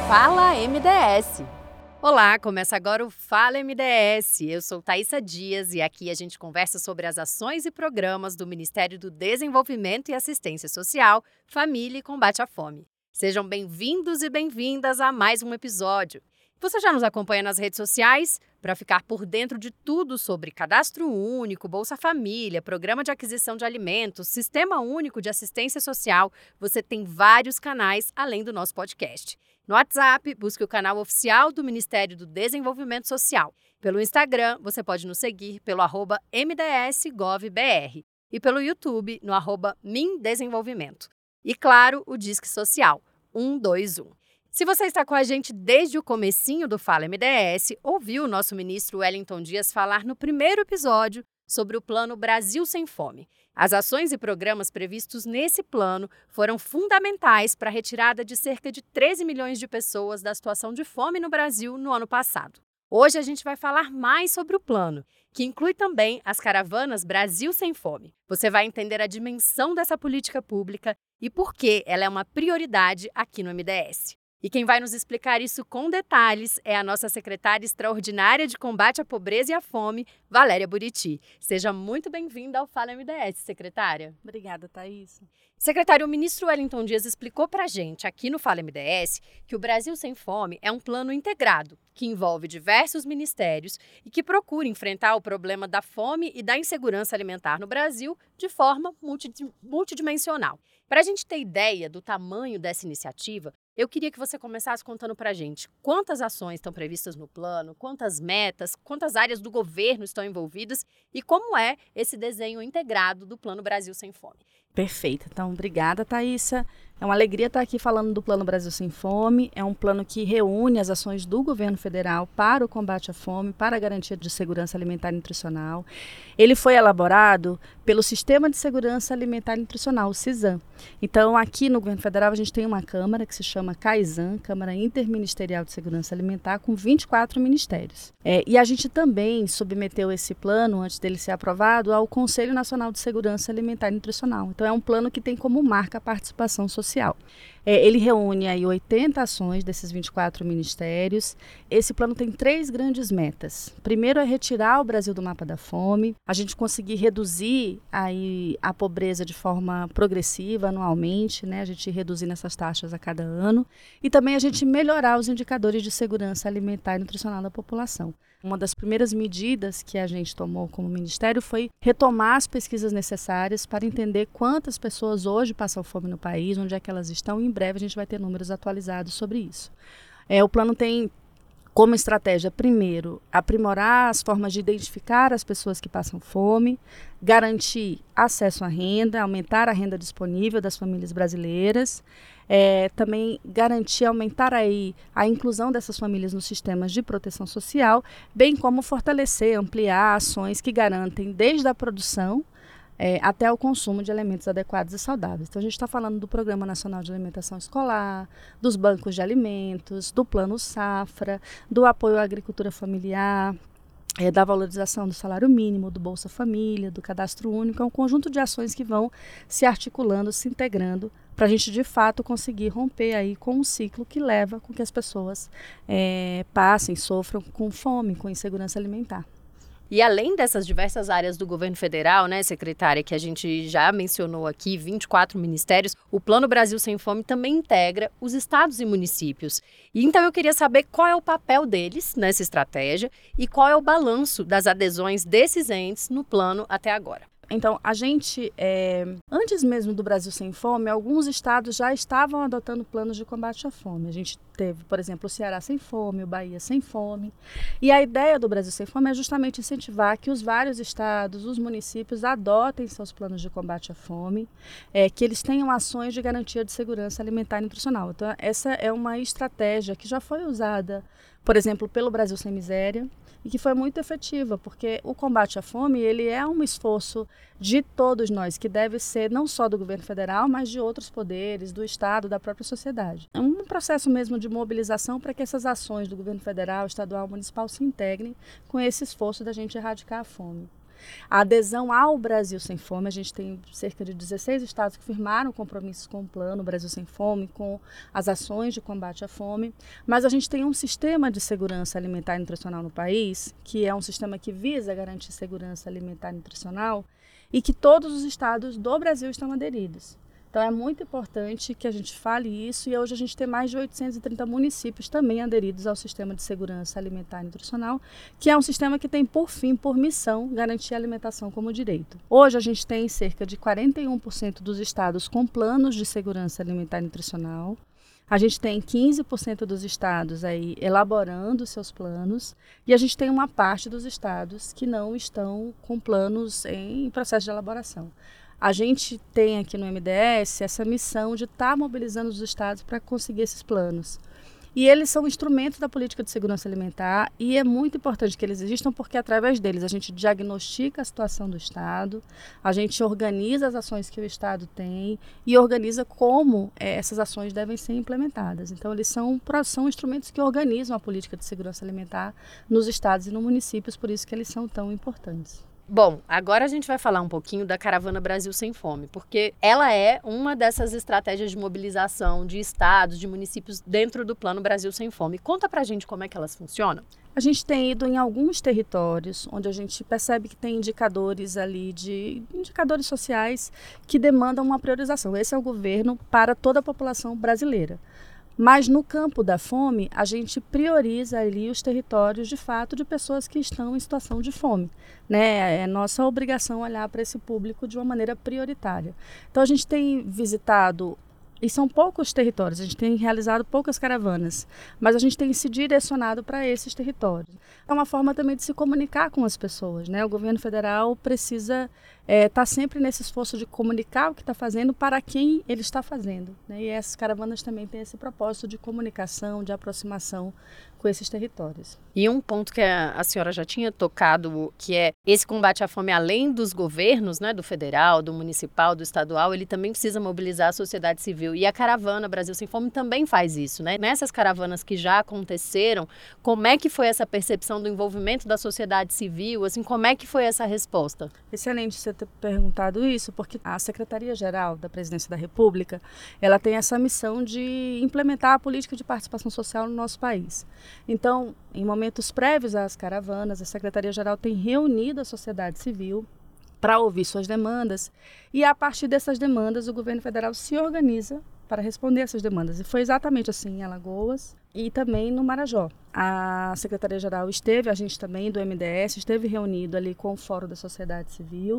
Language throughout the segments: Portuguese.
Fala MDS! Olá, começa agora o Fala MDS. Eu sou Thaísa Dias e aqui a gente conversa sobre as ações e programas do Ministério do Desenvolvimento e Assistência Social, Família e Combate à Fome. Sejam bem-vindos e bem-vindas a mais um episódio. Você já nos acompanha nas redes sociais? Para ficar por dentro de tudo sobre Cadastro Único, Bolsa Família, Programa de Aquisição de Alimentos, Sistema Único de Assistência Social, você tem vários canais além do nosso podcast. No WhatsApp, busque o canal oficial do Ministério do Desenvolvimento Social. Pelo Instagram, você pode nos seguir pelo @MDSGovBR e pelo YouTube no @MinDesenvolvimento. E claro, o Disque Social 121. Se você está com a gente desde o comecinho do Fala MDS, ouviu o nosso ministro Wellington Dias falar no primeiro episódio sobre o Plano Brasil Sem Fome. As ações e programas previstos nesse plano foram fundamentais para a retirada de cerca de 13 milhões de pessoas da situação de fome no Brasil no ano passado. Hoje a gente vai falar mais sobre o plano, que inclui também as caravanas Brasil Sem Fome. Você vai entender a dimensão dessa política pública e por que ela é uma prioridade aqui no MDS. E quem vai nos explicar isso com detalhes é a nossa secretária extraordinária de combate à pobreza e à fome, Valéria Buriti. Seja muito bem-vinda ao Fala MDS, secretária. Obrigada, Thaís. Secretário, o ministro Wellington Dias explicou para a gente, aqui no Fala MDS, que o Brasil Sem Fome é um plano integrado, que envolve diversos ministérios e que procura enfrentar o problema da fome e da insegurança alimentar no Brasil de forma multidimensional. Para a gente ter ideia do tamanho dessa iniciativa, eu queria que você começasse contando para a gente quantas ações estão previstas no plano, quantas metas, quantas áreas do governo estão envolvidas e como é esse desenho integrado do Plano Brasil Sem Fome. Perfeito. Então, obrigada, Thaísa. É uma alegria estar aqui falando do Plano Brasil Sem Fome. É um plano que reúne as ações do governo federal para o combate à fome, para a garantia de segurança alimentar e nutricional. Ele foi elaborado pelo Sistema de Segurança Alimentar e Nutricional, o SISAM. Então, aqui no governo federal, a gente tem uma Câmara que se chama CAISAN, Câmara Interministerial de Segurança Alimentar, com 24 ministérios. E a gente também submeteu esse plano, antes dele ser aprovado, ao Conselho Nacional de Segurança Alimentar e Nutricional. Então, é um plano que tem como marca a participação social. Ele reúne aí 80 ações desses 24 ministérios. Esse plano tem 3 grandes metas. Primeiro é retirar o Brasil do mapa da fome, a gente conseguir reduzir aí a pobreza de forma progressiva, anualmente, né? A gente reduzindo essas taxas a cada ano. E também a gente melhorar os indicadores de segurança alimentar e nutricional da população. Uma das primeiras medidas que a gente tomou como ministério foi retomar as pesquisas necessárias para entender quantas pessoas hoje passam fome no país, onde é que elas estão, e em breve a gente vai ter números atualizados sobre isso. O plano tem como estratégia, primeiro, aprimorar as formas de identificar as pessoas que passam fome, garantir acesso à renda, aumentar a renda disponível das famílias brasileiras, também garantir, aumentar aí a inclusão dessas famílias nos sistemas de proteção social, bem como fortalecer, ampliar ações que garantem desde a produção até o consumo de alimentos adequados e saudáveis. Então, a gente está falando do Programa Nacional de Alimentação Escolar, dos bancos de alimentos, do Plano Safra, do apoio à agricultura familiar, da valorização do salário mínimo, do Bolsa Família, do Cadastro Único. É um conjunto de ações que vão se articulando, se integrando, para a gente, de fato, conseguir romper aí com um ciclo que leva com que as pessoas passem, sofram com fome, com insegurança alimentar. E além dessas diversas áreas do governo federal, né, secretária, que a gente já mencionou aqui, 24 ministérios, o Plano Brasil Sem Fome também integra os estados e municípios. E então eu queria saber qual é o papel deles nessa estratégia e qual é o balanço das adesões desses entes no plano até agora. Então, a gente, antes mesmo do Brasil Sem Fome, alguns estados já estavam adotando planos de combate à fome. A gente teve, por exemplo, o Ceará Sem Fome, o Bahia Sem Fome. E a ideia do Brasil Sem Fome é justamente incentivar que os vários estados, os municípios, adotem seus planos de combate à fome, que eles tenham ações de garantia de segurança alimentar e nutricional. Então, essa é uma estratégia que já foi usada, por exemplo, pelo Brasil Sem Miséria, e que foi muito efetiva, porque o combate à fome ele é um esforço de todos nós, que deve ser não só do governo federal, mas de outros poderes, do Estado, da própria sociedade. É um processo mesmo de mobilização para que essas ações do governo federal, estadual, municipal se integrem com esse esforço da gente erradicar a fome. A adesão ao Brasil Sem Fome, a gente tem cerca de 16 estados que firmaram compromissos com o plano Brasil Sem Fome, com as ações de combate à fome, mas a gente tem um sistema de segurança alimentar e nutricional no país, que é um sistema que visa garantir segurança alimentar e nutricional, e que todos os estados do Brasil estão aderidos. Então é muito importante que a gente fale isso, e hoje a gente tem mais de 830 municípios também aderidos ao Sistema de Segurança Alimentar e Nutricional, que é um sistema que tem por fim, por missão, garantir a alimentação como direito. Hoje a gente tem cerca de 41% dos estados com planos de segurança alimentar e nutricional. A gente tem 15% dos estados aí elaborando seus planos, e a gente tem uma parte dos estados que não estão com planos em processo de elaboração. A gente tem aqui no MDS essa missão de estar mobilizando os estados para conseguir esses planos. E eles são instrumentos da política de segurança alimentar, e é muito importante que eles existam, porque através deles a gente diagnostica a situação do estado, a gente organiza as ações que o estado tem e organiza como essas ações devem ser implementadas. Então eles são instrumentos que organizam a política de segurança alimentar nos estados e nos municípios, por isso que eles são tão importantes. Bom, agora a gente vai falar um pouquinho da Caravana Brasil Sem Fome, porque ela é uma dessas estratégias de mobilização de estados, de municípios dentro do Plano Brasil Sem Fome. Conta pra gente como é que elas funcionam. A gente tem ido em alguns territórios onde a gente percebe que tem indicadores ali indicadores sociais que demandam uma priorização. Esse é o governo para toda a população brasileira. Mas no campo da fome, a gente prioriza ali os territórios, de fato, de pessoas que estão em situação de fome, né? É nossa obrigação olhar para esse público de uma maneira prioritária. Então, a gente tem visitado, e são poucos territórios, a gente tem realizado poucas caravanas, mas a gente tem se direcionado para esses territórios. É uma forma também de se comunicar com as pessoas, né? O governo federal precisa estar sempre nesse esforço de comunicar o que está fazendo para quem ele está fazendo, né? E essas caravanas também têm esse propósito de comunicação, de aproximação com esses territórios. E um ponto que a senhora já tinha tocado, que é esse combate à fome, além dos governos, né, do federal, do municipal, do estadual, ele também precisa mobilizar a sociedade civil. E a Caravana Brasil Sem Fome também faz isso, né? Nessas caravanas que já aconteceram, como é que foi essa percepção do envolvimento da sociedade civil? Assim, como é que foi essa resposta? Excelente você ter perguntado isso, porque a Secretaria-Geral da Presidência da República, ela tem essa missão de implementar a política de participação social no nosso país. Então, em momentos prévios às caravanas, a Secretaria-Geral tem reunido a sociedade civil para ouvir suas demandas, e a partir dessas demandas o governo federal se organiza para responder essas demandas. E foi exatamente assim em Alagoas e também no Marajó. A Secretaria-Geral a gente também do MDS, esteve reunido ali com o Fórum da Sociedade Civil,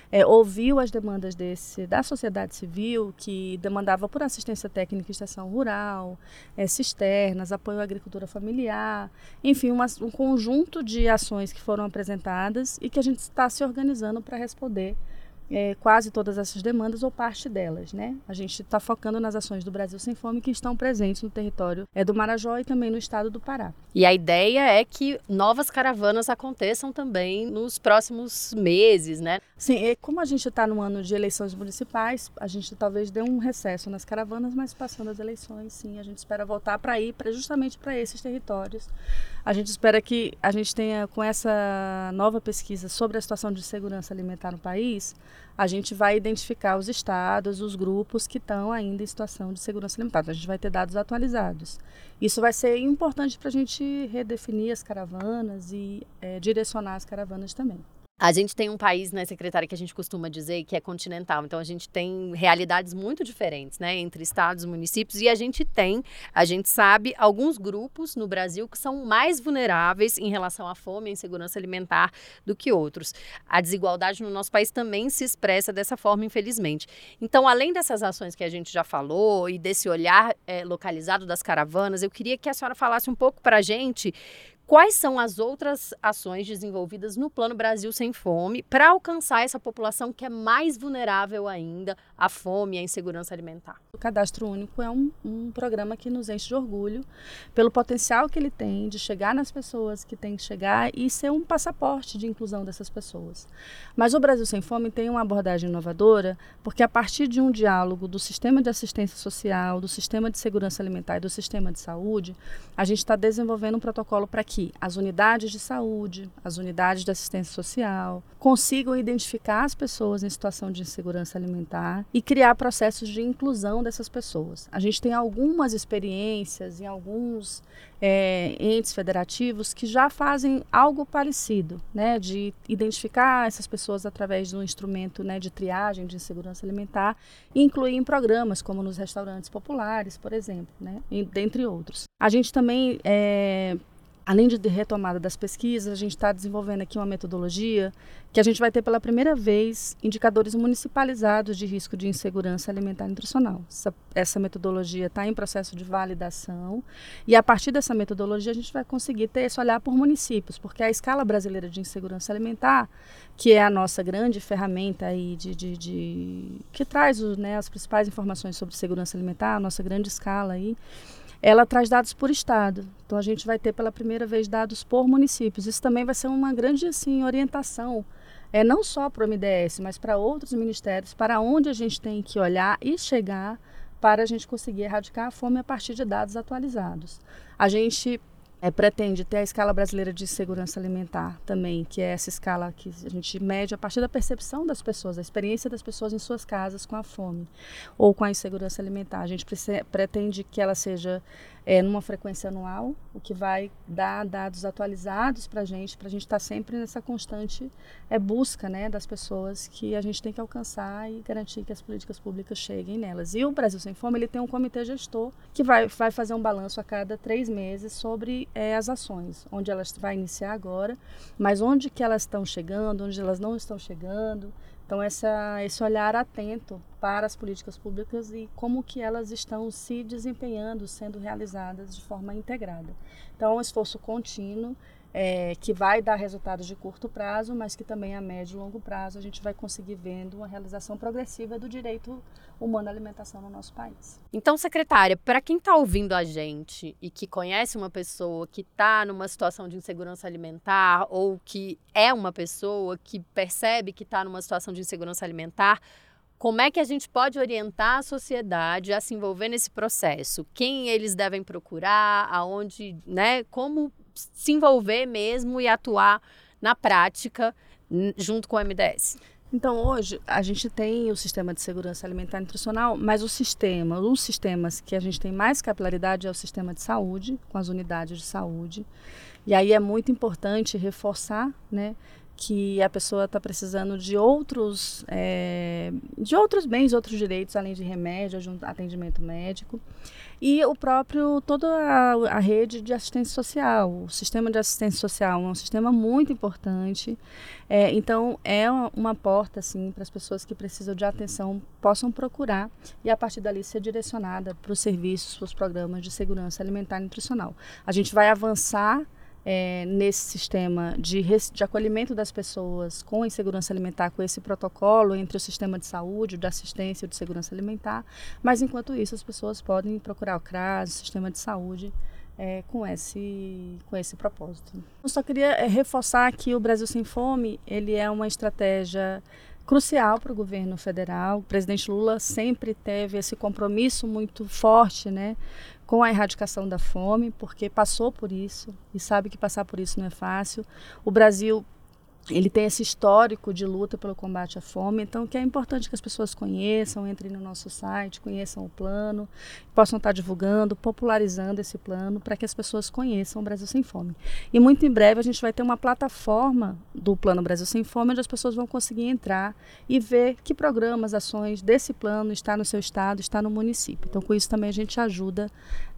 ouviu as demandas da sociedade civil, que demandava por assistência técnica em extensão rural, cisternas, apoio à agricultura familiar, enfim, um conjunto de ações que foram apresentadas e que a gente está se organizando para responder quase todas essas demandas ou parte delas, né? A gente está focando nas ações do Brasil Sem Fome que estão presentes no território do Marajó e também no estado do Pará. E a ideia é que novas caravanas aconteçam também nos próximos meses, né? Sim, como a gente está no ano de eleições municipais, a gente talvez dê um recesso nas caravanas, mas passando as eleições, sim, a gente espera voltar para ir justamente para esses territórios. A gente espera que a gente tenha, com essa nova pesquisa sobre a situação de segurança alimentar no país, a gente vai identificar os estados, os grupos que estão ainda em situação de segurança alimentar. Então, a gente vai ter dados atualizados. Isso vai ser importante para a gente redefinir as caravanas e direcionar as caravanas também. A gente tem um país, né, secretária, que a gente costuma dizer que é continental. Então, a gente tem realidades muito diferentes, né, entre estados e municípios. E a gente sabe, alguns grupos no Brasil que são mais vulneráveis em relação à fome e insegurança alimentar do que outros. A desigualdade no nosso país também se expressa dessa forma, infelizmente. Então, além dessas ações que a gente já falou e desse olhar localizado das caravanas, eu queria que a senhora falasse um pouco para a gente quais são as outras ações desenvolvidas no Plano Brasil Sem Fome para alcançar essa população que é mais vulnerável ainda à fome e à insegurança alimentar? O Cadastro Único é um programa que nos enche de orgulho pelo potencial que ele tem de chegar nas pessoas que tem que chegar e ser um passaporte de inclusão dessas pessoas. Mas o Brasil Sem Fome tem uma abordagem inovadora, porque a partir de um diálogo do sistema de assistência social, do sistema de segurança alimentar e do sistema de saúde, a gente está desenvolvendo um protocolo para que que as unidades de saúde, as unidades de assistência social consigam identificar as pessoas em situação de insegurança alimentar e criar processos de inclusão dessas pessoas. A gente tem algumas experiências em alguns entes federativos que já fazem algo parecido, né, de identificar essas pessoas através de um instrumento, né, de triagem de insegurança alimentar e incluir em programas como nos restaurantes populares, por exemplo, né, dentre outros. A gente também, além de retomada das pesquisas, a gente está desenvolvendo aqui uma metodologia que a gente vai ter pela primeira vez indicadores municipalizados de risco de insegurança alimentar e nutricional. Essa metodologia está em processo de validação e a partir dessa metodologia a gente vai conseguir ter esse olhar por municípios, porque a escala brasileira de insegurança alimentar, que é a nossa grande ferramenta aí que traz as principais informações sobre segurança alimentar, a nossa grande escala aí, ela traz dados por estado. Então a gente vai ter pela primeira vez dados por municípios. Isso também vai ser uma grande orientação, não só para o MDS, mas para outros ministérios, para onde a gente tem que olhar e chegar para a gente conseguir erradicar a fome a partir de dados atualizados. A gente pretende ter a escala brasileira de segurança alimentar também, que é essa escala que a gente mede a partir da percepção das pessoas, a experiência das pessoas em suas casas com a fome ou com a insegurança alimentar. A gente pretende que ela seja numa frequência anual, o que vai dar dados atualizados para a gente estar sempre nessa constante busca, né, das pessoas que a gente tem que alcançar e garantir que as políticas públicas cheguem nelas. E o Brasil Sem Fome ele tem um comitê gestor que vai fazer um balanço a cada 3 meses sobre as ações, onde elas vai iniciar agora, mas onde que elas estão chegando, onde elas não estão chegando. Então, esse olhar atento para as políticas públicas e como que elas estão se desempenhando, sendo realizadas de forma integrada. Então, é um esforço contínuo que vai dar resultados de curto prazo, mas que também a médio e longo prazo a gente vai conseguir vendo uma realização progressiva do direito humano à alimentação no nosso país. Então, secretária, para quem está ouvindo a gente e que conhece uma pessoa que está numa situação de insegurança alimentar ou que é uma pessoa que percebe que está numa situação de insegurança alimentar, como é que a gente pode orientar a sociedade a se envolver nesse processo? Quem eles devem procurar, aonde, né, como se envolver mesmo e atuar na prática junto com o MDS? Então, hoje, a gente tem o sistema de segurança alimentar e nutricional, mas os sistemas que a gente tem mais capilaridade é o sistema de saúde, com as unidades de saúde. E aí é muito importante reforçar, né, que a pessoa está precisando de outros bens, outros direitos, além de remédio, de um atendimento médico. E toda a rede de assistência social, o sistema de assistência social é um sistema muito importante. Então, é uma porta assim, para as pessoas que precisam de atenção possam procurar e, a partir dali, ser direcionada para os serviços, para os programas de segurança alimentar e nutricional. A gente vai avançar nesse sistema de acolhimento das pessoas com insegurança alimentar, com esse protocolo entre o sistema de saúde, de assistência e de segurança alimentar, mas enquanto isso as pessoas podem procurar o CRAS, o sistema de saúde, com esse propósito. Eu só queria reforçar que o Brasil Sem Fome ele é uma estratégia crucial para o governo federal. O presidente Lula sempre teve esse compromisso muito forte, né, com a erradicação da fome, porque passou por isso e sabe que passar por isso não é fácil. O Brasil ele tem esse histórico de luta pelo combate à fome, então que é importante que as pessoas conheçam, entrem no nosso site, conheçam o plano, possam estar divulgando, popularizando esse plano para que as pessoas conheçam o Brasil Sem Fome. E muito em breve a gente vai ter uma plataforma do Plano Brasil Sem Fome, onde as pessoas vão conseguir entrar e ver que programas, ações desse plano está no seu estado, está no município. Então com isso também a gente ajuda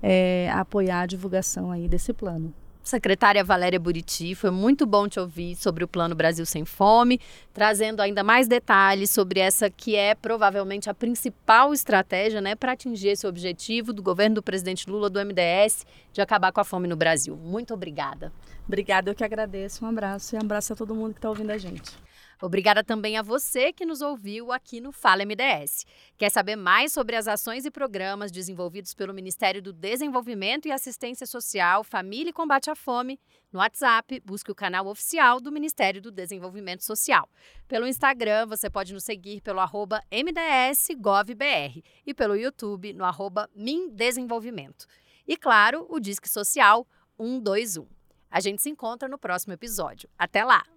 a apoiar a divulgação aí desse plano. Secretária Valéria Buriti, foi muito bom te ouvir sobre o Plano Brasil Sem Fome, trazendo ainda mais detalhes sobre essa que é provavelmente a principal estratégia, né, para atingir esse objetivo do governo do presidente Lula, do MDS, de acabar com a fome no Brasil. Muito obrigada. Obrigada, eu que agradeço. Um abraço e um abraço a todo mundo que está ouvindo a gente. Obrigada também a você que nos ouviu aqui no Fala MDS. Quer saber mais sobre as ações e programas desenvolvidos pelo Ministério do Desenvolvimento e Assistência Social, Família e Combate à Fome? No WhatsApp, busque o canal oficial do Ministério do Desenvolvimento Social. Pelo Instagram, você pode nos seguir pelo @MDSGovBR e pelo YouTube no @MinDesenvolvimento. E claro, o Disque Social 121. A gente se encontra no próximo episódio. Até lá!